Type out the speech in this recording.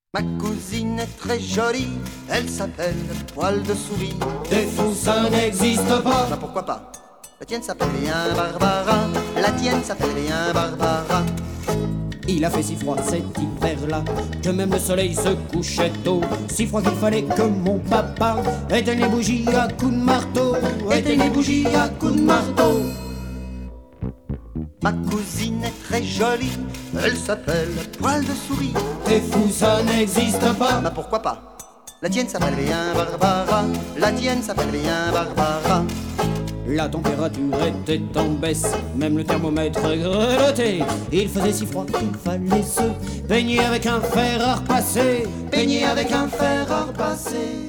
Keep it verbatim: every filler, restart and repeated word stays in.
Ma cousine est très jolie, elle s'appelle Poil de souris. T'es fou, ça n'existe pas. Bah pourquoi pas? La tienne s'appelle bien Barbara, la tienne s'appelle bien Barbara. Il a fait si froid cet hiver-là que même le soleil se couchait tôt. Si froid qu'il fallait que mon papa éteigne les bougies à coups de marteau. Éteigne les bougies à coups de marteau. Ma cousine est très jolie, elle s'appelle Poil de souris. T'es fou, ça n'existe pas. Bah pourquoi pas? La tienne s'appelle bien Barbara, la tienne s'appelle bien Barbara. La température était en baisse, même le thermomètre grelottait. Il faisait si froid qu'il fallait se peigner avec un fer à repasser. Peigner avec un fer à repasser.